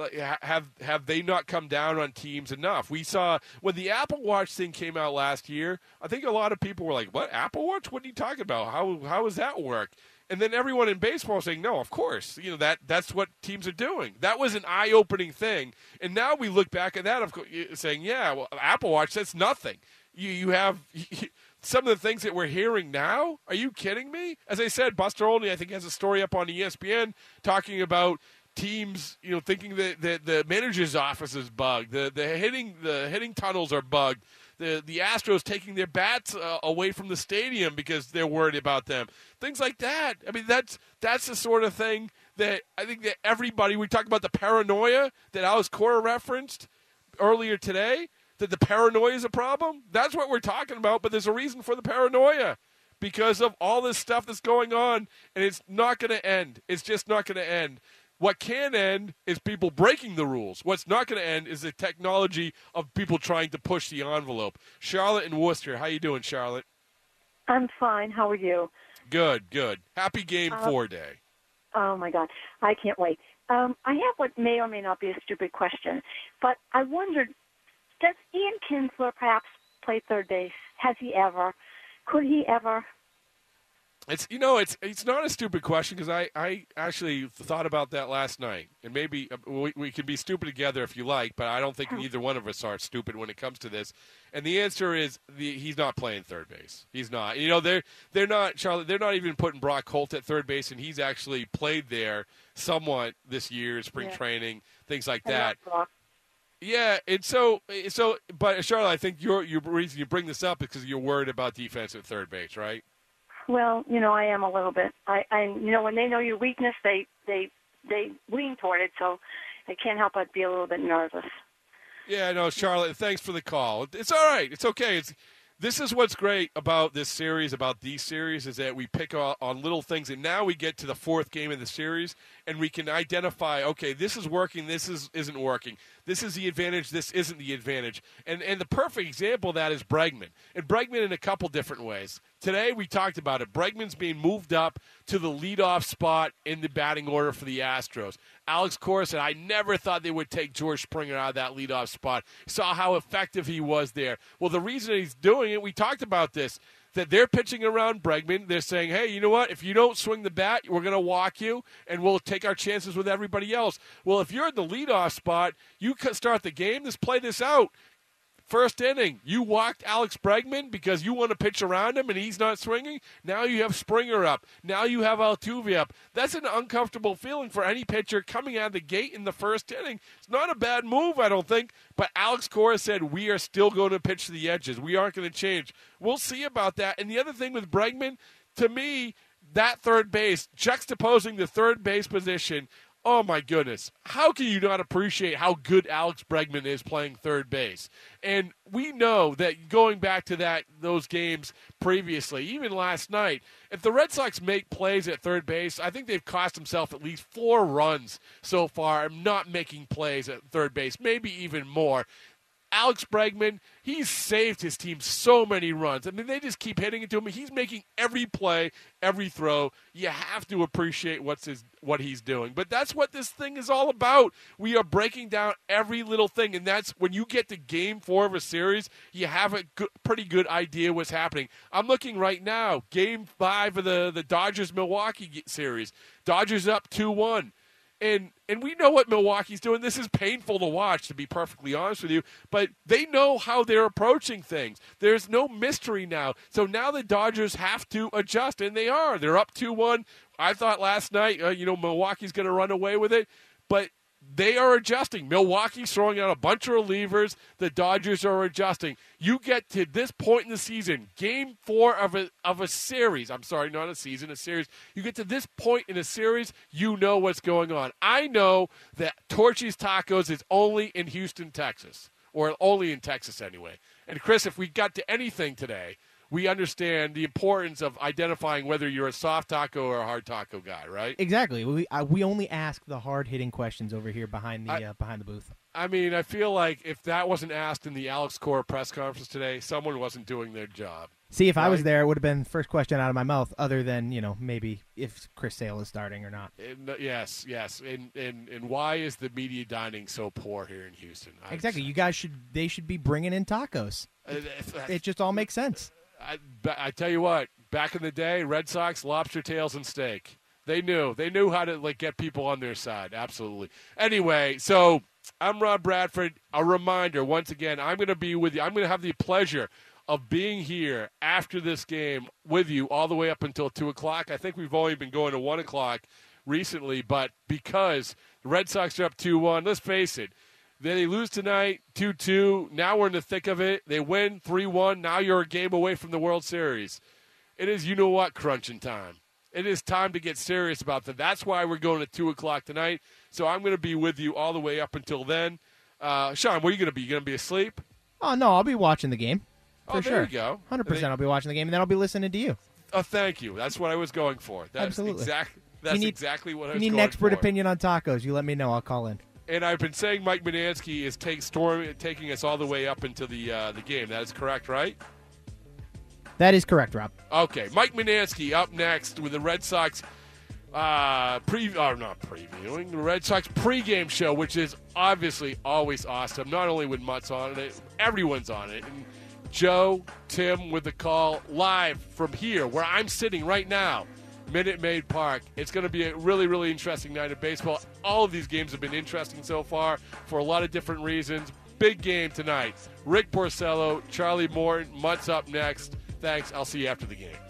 Have they not come down on teams enough? We saw when the Apple Watch thing came out last year. I think a lot of people were like, "What, Apple Watch? What are you talking about? How does that work?" And then everyone in baseball was saying, "No, of course, that's what teams are doing." That was an eye-opening thing. And now we look back at that, of course, saying, "Yeah, well, Apple Watch, that's nothing." You have some of the things that we're hearing now. Are you kidding me? As I said, Buster Olney, I think, has a story up on ESPN talking about teams, thinking that the manager's office is bugged, the hitting tunnels are bugged, the Astros taking their bats away from the stadium because they're worried about them, things like that. I mean, that's the sort of thing that I think that everybody. We talk about the paranoia that Alex Cora referenced earlier today. That the paranoia is a problem. That's what we're talking about. But there's a reason for the paranoia. Because of all this stuff that's going on, and it's not going to end. It's just not going to end. What can end is people breaking the rules. What's not going to end is the technology of people trying to push the envelope. Charlotte in Worcester. How you doing, Charlotte? I'm fine. How are you? Good. Happy Game 4 day. Oh, my God. I can't wait. I have what may or may not be a stupid question, but I wondered, does Ian Kinsler perhaps play third base? Has he ever? Could he ever? It's not a stupid question because I actually thought about that last night, and maybe we can be stupid together if you like, but I don't think either one of us are stupid when it comes to this. And the answer is he's not playing third base. He's not. They're not, Charlotte. They're not even putting Brock Holt at third base, and he's actually played there somewhat this year, spring training, things like that. Yeah, and but Charlotte, I think your reason you bring this up is because you're worried about defense at third base, right? Well, I am a little bit. I when they know your weakness, they lean toward it, so I can't help but be a little bit nervous. Yeah, no, Charlotte, thanks for the call. It's all right. It's okay. This is what's great about this series, about these series, is that we pick on little things, and now we get to the fourth game of the series, and we can identify, okay, this is working, this isn't working. this is the advantage, this isn't the advantage. And the perfect example of that is Bregman. And Bregman in a couple different ways. Today we talked about it. Bregman's being moved up to the leadoff spot in the batting order for the Astros. Alex Cora said, I never thought they would take George Springer out of that leadoff spot. Saw how effective he was there. Well, the reason he's doing it, we talked about this, that they're pitching around Bregman. They're saying, hey, you know what? If you don't swing the bat, we're going to walk you, and we'll take our chances with everybody else. Well, if you're in the leadoff spot, you can start the game. Let's play this out. First inning, you walked Alex Bregman because you want to pitch around him and he's not swinging. Now you have Springer up. Now you have Altuve up. That's an uncomfortable feeling for any pitcher coming out of the gate in the first inning. It's not a bad move, I don't think. But Alex Cora said, we are still going to pitch to the edges. We aren't going to change. We'll see about that. And the other thing with Bregman, to me, that third base, juxtaposing the third base position, oh, my goodness. How can you not appreciate how good Alex Bregman is playing third base? And we know that going back to those games previously, even last night, if the Red Sox make plays at third base, I think they've cost themselves at least 4 runs so far not making plays at third base, maybe even more. Alex Bregman, he's saved his team so many runs. I mean, they just keep hitting it to him. He's making every play, every throw. You have to appreciate what he's doing. But that's what this thing is all about. We are breaking down every little thing, and that's when you get to Game 4 of a series, you have a pretty good idea what's happening. I'm looking right now, Game 5 of the Dodgers-Milwaukee series. Dodgers up 2-1. And we know what Milwaukee's doing. This is painful to watch, to be perfectly honest with you. But they know how they're approaching things. There's no mystery now. So now the Dodgers have to adjust, and they are. They're up 2-1. I thought last night, Milwaukee's going to run away with it. But they are adjusting. Milwaukee's throwing out a bunch of relievers. The Dodgers are adjusting. You get to this point in the season, Game 4 of a series. I'm sorry, not a season, a series. You get to this point in a series, you know what's going on. I know that Torchy's Tacos is only in Houston, Texas, or only in Texas anyway. And, Chris, if we got to anything today, we understand the importance of identifying whether you're a soft taco or a hard taco guy, right? Exactly. We only ask the hard-hitting questions over here behind the booth. I mean, I feel like if that wasn't asked in the Alex Cora press conference today, someone wasn't doing their job. See, if I was there, it would have been the first question out of my mouth, other than, maybe if Chris Sale is starting or not. Yes. And why is the media dining so poor here in Houston? Exactly. They should be bringing in tacos. It just all makes sense. I tell you what, back in the day, Red Sox, lobster tails and steak. They knew how to get people on their side. Absolutely. Anyway, so I'm Rob Bradford. A reminder, once again, I'm going to be with you. I'm going to have the pleasure of being here after this game with you all the way up until 2 o'clock. I think we've only been going to 1 o'clock recently, but because the Red Sox are up 2-1, let's face it, they lose tonight, 2-2. Now we're in the thick of it. They win 3-1. Now you're a game away from the World Series. It is you-know-what crunching time. It is time to get serious about that. That's why we're going to 2 o'clock tonight. So I'm going to be with you all the way up until then. Sean, where are you going to be? You going to be asleep? Oh, no, I'll be watching the game. For sure. There you go. 100% I'll be watching the game, and then I'll be listening to you. Oh, thank you. That's what I was going for. Absolutely. That's exactly what I was going for. You need an expert opinion on tacos. You let me know. I'll call in. And I've been saying Mike Manansky is taking us all the way up into the game. That is correct, right? That is correct, Rob. Okay, Mike Manansky up next with the Red Sox not previewing the Red Sox pregame show, which is obviously always awesome. Not only with Mutt's on it, everyone's on it. And Joe, Tim with the call live from here where I'm sitting right now. Minute Maid Park. It's going to be a really, really interesting night of baseball. All of these games have been interesting so far for a lot of different reasons. Big game tonight. Rick Porcello, Charlie Morton, Mutt's up next. Thanks. I'll see you after the game.